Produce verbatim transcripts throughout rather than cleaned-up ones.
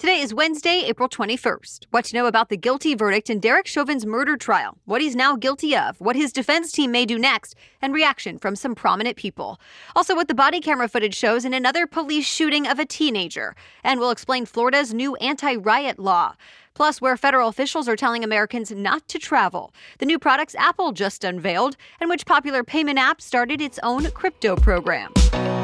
Today is Wednesday, April twenty-first. What to know about the guilty verdict in Derek Chauvin's murder trial, what he's now guilty of, what his defense team may do next, and reaction from some prominent people. Also, what the body camera footage shows in another police shooting of a teenager. And we'll explain Florida's new anti-riot law. Plus, where federal officials are telling Americans not to travel, the new products Apple just unveiled, and which popular payment app started its own crypto program.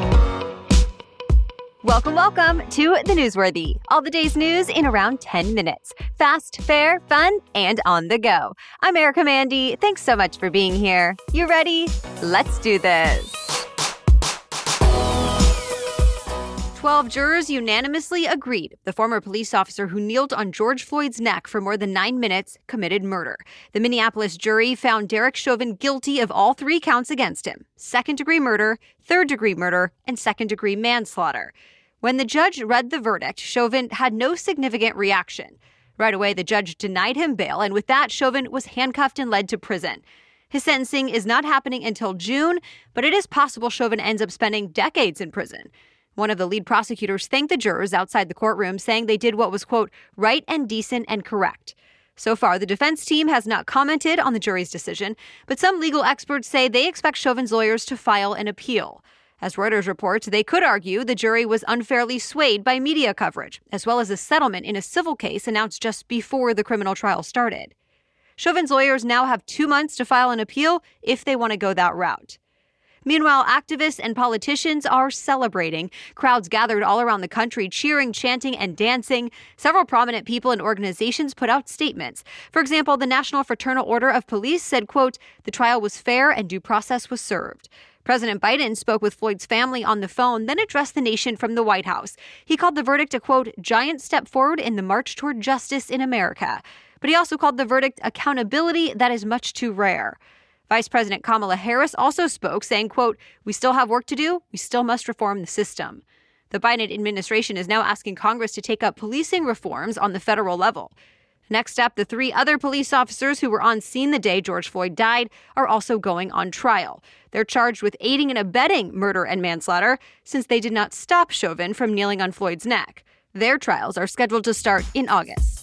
Welcome, welcome to The Newsworthy. All the day's news in around ten minutes. Fast, fair, fun, and on the go. I'm Erica Mandy. Thanks so much for being here. You ready? Let's do this. Twelve jurors unanimously agreed the former police officer who kneeled on George Floyd's neck for more than nine minutes committed murder. The Minneapolis jury found Derek Chauvin guilty of all three counts against him: second-degree murder, third-degree murder, and second-degree manslaughter. When the judge read the verdict, Chauvin had no significant reaction. Right away, the judge denied him bail, and with that, Chauvin was handcuffed and led to prison. His sentencing is not happening until June, but it is possible Chauvin ends up spending decades in prison. One of the lead prosecutors thanked the jurors outside the courtroom, saying they did what was, quote, right and decent and correct. So far, the defense team has not commented on the jury's decision, but some legal experts say they expect Chauvin's lawyers to file an appeal. As Reuters reports, they could argue the jury was unfairly swayed by media coverage, as well as a settlement in a civil case announced just before the criminal trial started. Chauvin's lawyers now have two months to file an appeal if they want to go that route. Meanwhile, activists and politicians are celebrating. Crowds gathered all around the country, cheering, chanting, and dancing. Several prominent people and organizations put out statements. For example, the National Fraternal Order of Police said, quote, the trial was fair and due process was served. President Biden spoke with Floyd's family on the phone, then addressed the nation from the White House. He called the verdict a, quote, giant step forward in the march toward justice in America. But he also called the verdict accountability that is much too rare. Vice President Kamala Harris also spoke, saying, quote, we still have work to do. We still must reform the system. The Biden administration is now asking Congress to take up policing reforms on the federal level. Next up, the three other police officers who were on scene the day George Floyd died are also going on trial. They're charged with aiding and abetting murder and manslaughter since they did not stop Chauvin from kneeling on Floyd's neck. Their trials are scheduled to start in August.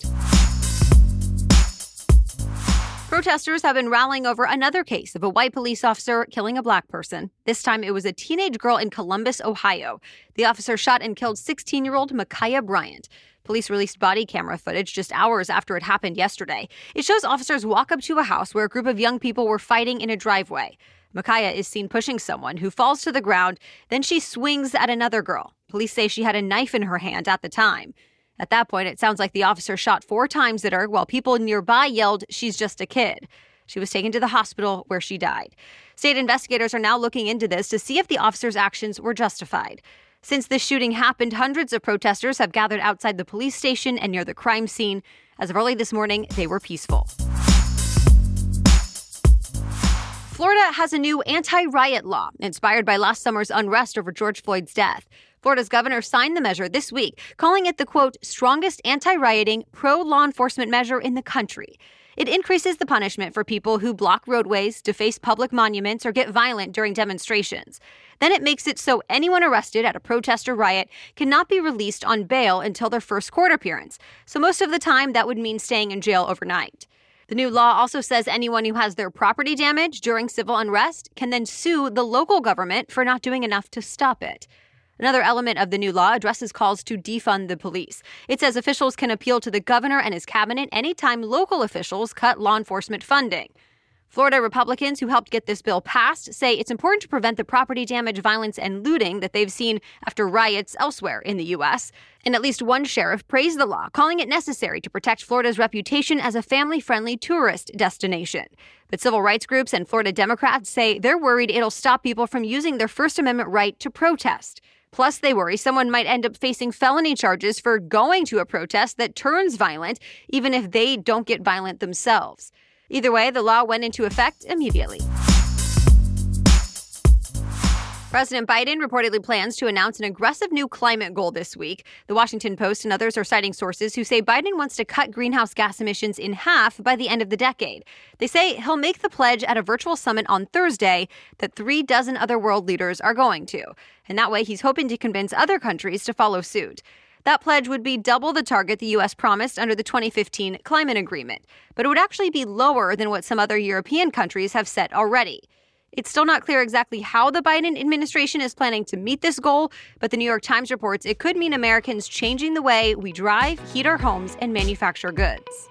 Protesters have been rallying over another case of a white police officer killing a black person. This time it was a teenage girl in Columbus, Ohio. The officer shot and killed sixteen-year-old Ma'Khia Bryant. Police released body camera footage just hours after it happened yesterday. It shows officers walk up to a house where a group of young people were fighting in a driveway. Ma'Khia is seen pushing someone who falls to the ground. Then she swings at another girl. Police say she had a knife in her hand at the time. At that point, it sounds like the officer shot four times at her while people nearby yelled, she's just a kid. She was taken to the hospital where she died. State investigators are now looking into this to see if the officer's actions were justified. Since the shooting happened, hundreds of protesters have gathered outside the police station and near the crime scene. As of early this morning, they were peaceful. Florida has a new anti-riot law inspired by last summer's unrest over George Floyd's death. Florida's governor signed the measure this week, calling it the, quote, strongest anti-rioting, pro-law enforcement measure in the country. It increases the punishment for people who block roadways, deface public monuments, or get violent during demonstrations. Then it makes it so anyone arrested at a protest or riot cannot be released on bail until their first court appearance. So most of the time, that would mean staying in jail overnight. The new law also says anyone who has their property damaged during civil unrest can then sue the local government for not doing enough to stop it. Another element of the new law addresses calls to defund the police. It says officials can appeal to the governor and his cabinet anytime local officials cut law enforcement funding. Florida Republicans who helped get this bill passed say it's important to prevent the property damage, violence, and looting that they've seen after riots elsewhere in the U S. And at least one sheriff praised the law, calling it necessary to protect Florida's reputation as a family-friendly tourist destination. But civil rights groups and Florida Democrats say they're worried it'll stop people from using their First Amendment right to protest. Plus, they worry someone might end up facing felony charges for going to a protest that turns violent, even if they don't get violent themselves. Either way, the law went into effect immediately. President Biden reportedly plans to announce an aggressive new climate goal this week. The Washington Post and others are citing sources who say Biden wants to cut greenhouse gas emissions in half by the end of the decade. They say he'll make the pledge at a virtual summit on Thursday that three dozen other world leaders are going to. And that way, he's hoping to convince other countries to follow suit. That pledge would be double the target the U S promised under the twenty fifteen climate agreement, but it would actually be lower than what some other European countries have set already. It's still not clear exactly how the Biden administration is planning to meet this goal, but the New York Times reports it could mean Americans changing the way we drive, heat our homes, and manufacture goods.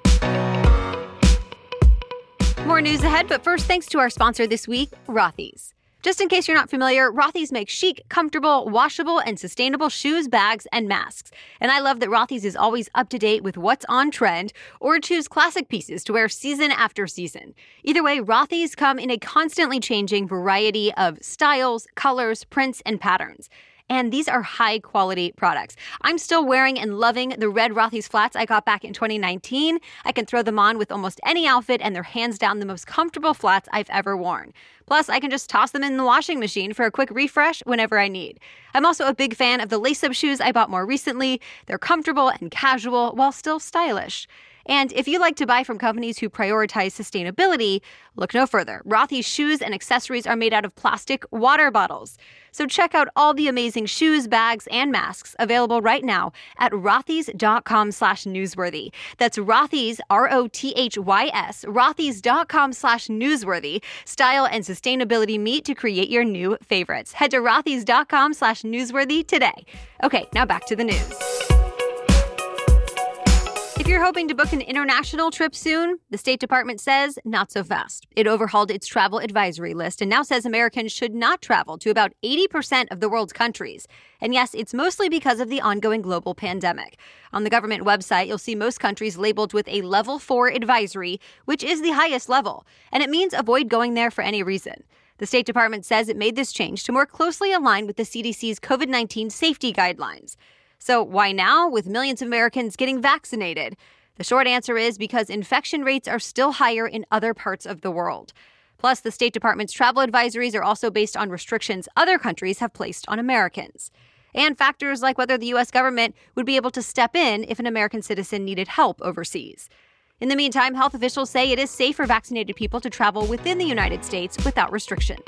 More news ahead, but first, thanks to our sponsor this week, Rothy's. Just in case you're not familiar, Rothy's makes chic, comfortable, washable, and sustainable shoes, bags, and masks. And I love that Rothy's is always up to date with what's on trend, or choose classic pieces to wear season after season. Either way, Rothy's come in a constantly changing variety of styles, colors, prints, and patterns. And these are high-quality products. I'm still wearing and loving the red Rothy's flats I got back in twenty nineteen. I can throw them on with almost any outfit, and they're hands down the most comfortable flats I've ever worn. Plus, I can just toss them in the washing machine for a quick refresh whenever I need. I'm also a big fan of the lace-up shoes I bought more recently. They're comfortable and casual while still stylish. And if you like to buy from companies who prioritize sustainability, look no further. Rothy's shoes and accessories are made out of plastic water bottles. So check out all the amazing shoes, bags, and masks available right now at rothys.com slash newsworthy. That's Rothys, R O T H Y S, rothys.com slash newsworthy. Style and sustainability meet to create your new favorites. Head to rothys.com slash newsworthy today. Okay, now back to the news. If you're hoping to book an international trip soon, the State Department says not so fast. It overhauled its travel advisory list and now says Americans should not travel to about eighty percent of the world's countries. And yes, it's mostly because of the ongoing global pandemic. On the government website, you'll see most countries labeled with a level four advisory, which is the highest level, and it means avoid going there for any reason. The State Department says it made this change to more closely align with the C D C's COVID nineteen safety guidelines. So why now, with millions of Americans getting vaccinated? The short answer is because infection rates are still higher in other parts of the world. Plus, the State Department's travel advisories are also based on restrictions other countries have placed on Americans. And factors like whether the U S government would be able to step in if an American citizen needed help overseas. In the meantime, health officials say it is safe for vaccinated people to travel within the United States without restrictions.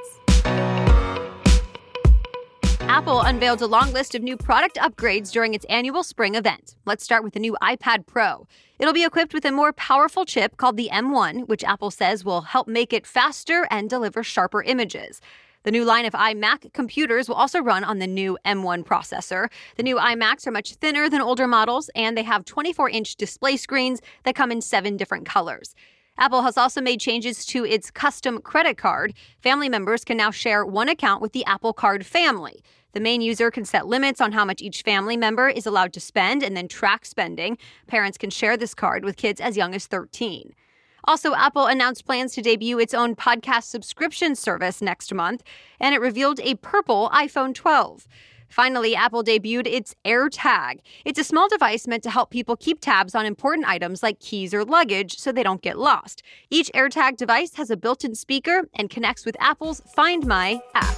Apple unveiled a long list of new product upgrades during its annual spring event. Let's start with the new iPad Pro. It'll be equipped with a more powerful chip called the M one, which Apple says will help make it faster and deliver sharper images. The new line of iMac computers will also run on the new M one processor. The new iMacs are much thinner than older models, and they have twenty-four inch display screens that come in seven different colors. Apple has also made changes to its custom credit card. Family members can now share one account with the Apple Card family. The main user can set limits on how much each family member is allowed to spend and then track spending. Parents can share this card with kids as young as thirteen. Also, Apple announced plans to debut its own podcast subscription service next month, and it revealed a purple iPhone twelve. Finally, Apple debuted its AirTag. It's a small device meant to help people keep tabs on important items like keys or luggage so they don't get lost. Each AirTag device has a built-in speaker and connects with Apple's Find My app.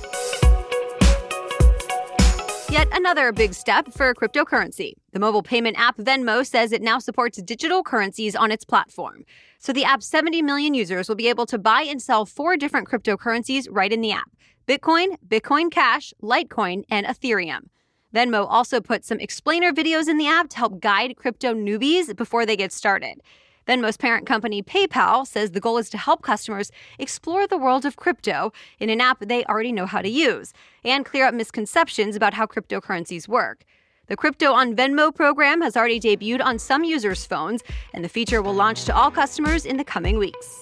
Yet another big step for cryptocurrency. The mobile payment app Venmo says it now supports digital currencies on its platform. So the app's seventy million users will be able to buy and sell four different cryptocurrencies right in the app: Bitcoin, Bitcoin Cash, Litecoin, and Ethereum. Venmo also put some explainer videos in the app to help guide crypto newbies before they get started. Venmo's parent company PayPal says the goal is to help customers explore the world of crypto in an app they already know how to use and clear up misconceptions about how cryptocurrencies work. The Crypto on Venmo program has already debuted on some users' phones, and the feature will launch to all customers in the coming weeks.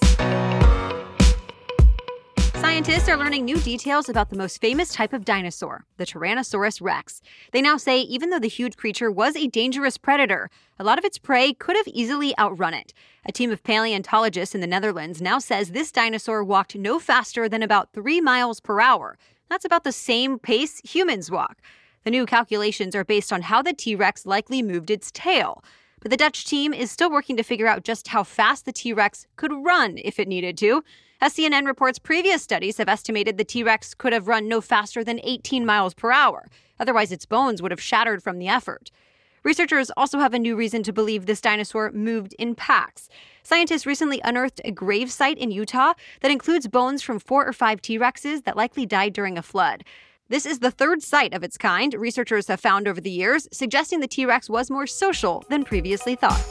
Scientists are learning new details about the most famous type of dinosaur, the Tyrannosaurus rex. They now say even though the huge creature was a dangerous predator, a lot of its prey could have easily outrun it. A team of paleontologists in the Netherlands now says this dinosaur walked no faster than about three miles per hour. That's about the same pace humans walk. The new calculations are based on how the T-Rex likely moved its tail. But the Dutch team is still working to figure out just how fast the T-Rex could run if it needed to. As C N N reports, previous studies have estimated the T-Rex could have run no faster than eighteen miles per hour. Otherwise, its bones would have shattered from the effort. Researchers also have a new reason to believe this dinosaur moved in packs. Scientists recently unearthed a grave site in Utah that includes bones from four or five T-Rexes that likely died during a flood. This is the third site of its kind researchers have found over the years, suggesting the T-Rex was more social than previously thought.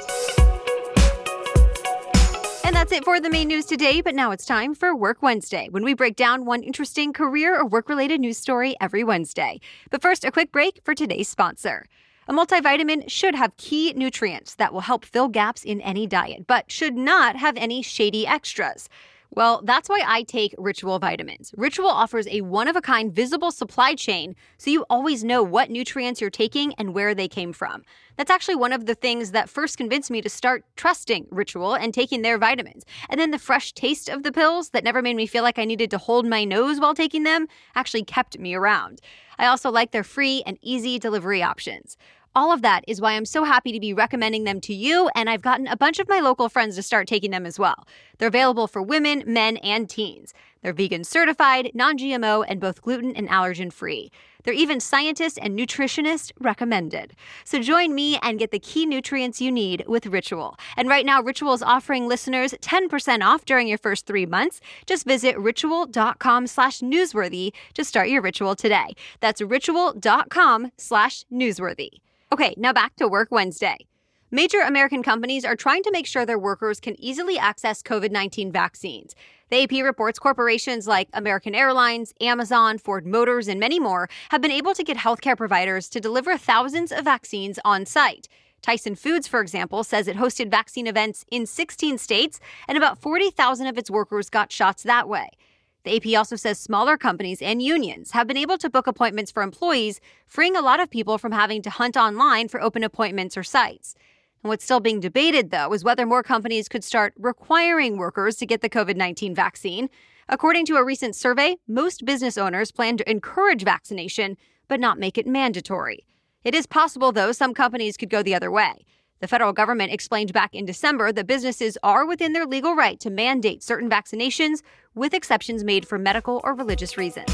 And that's it for the main news today, but now it's time for Work Wednesday, when we break down one interesting career or work-related news story every Wednesday. But first, a quick break for today's sponsor. A multivitamin should have key nutrients that will help fill gaps in any diet, but should not have any shady extras. Well, that's why I take Ritual vitamins. Ritual offers a one-of-a-kind visible supply chain, so you always know what nutrients you're taking and where they came from. That's actually one of the things that first convinced me to start trusting Ritual and taking their vitamins. And then the fresh taste of the pills that never made me feel like I needed to hold my nose while taking them actually kept me around. I also like their free and easy delivery options. All of that is why I'm so happy to be recommending them to you, and I've gotten a bunch of my local friends to start taking them as well. They're available for women, men, and teens. They're vegan certified, non-G M O, and both gluten and allergen free. They're even scientist and nutritionist recommended. So join me and get the key nutrients you need with Ritual. And right now, Ritual is offering listeners ten percent off during your first three months. Just visit ritual.com slash newsworthy to start your Ritual today. That's ritual.com slash newsworthy. Okay, now back to Work Wednesday. Major American companies are trying to make sure their workers can easily access covid nineteen vaccines. The A P reports corporations like American Airlines, Amazon, Ford Motors, and many more have been able to get healthcare providers to deliver thousands of vaccines on site. Tyson Foods, for example, says it hosted vaccine events in sixteen states, and about forty thousand of its workers got shots that way. The A P also says smaller companies and unions have been able to book appointments for employees, freeing a lot of people from having to hunt online for open appointments or sites. And what's still being debated, though, is whether more companies could start requiring workers to get the covid nineteen vaccine. According to a recent survey, most business owners plan to encourage vaccination, but not make it mandatory. It is possible, though, some companies could go the other way. The federal government explained back in December that businesses are within their legal right to mandate certain vaccinations, with exceptions made for medical or religious reasons.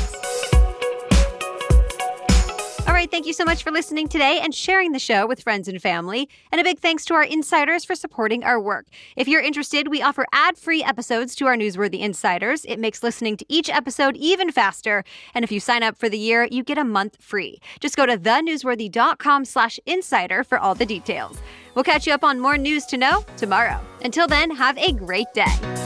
All right, thank you so much for listening today and sharing the show with friends and family. And a big thanks to our insiders for supporting our work. If you're interested, we offer ad-free episodes to our Newsworthy Insiders. It makes listening to each episode even faster. And if you sign up for the year, you get a month free. Just go to thenewsworthy.com slash insider for all the details. We'll catch you up on more news to know tomorrow. Until then, have a great day.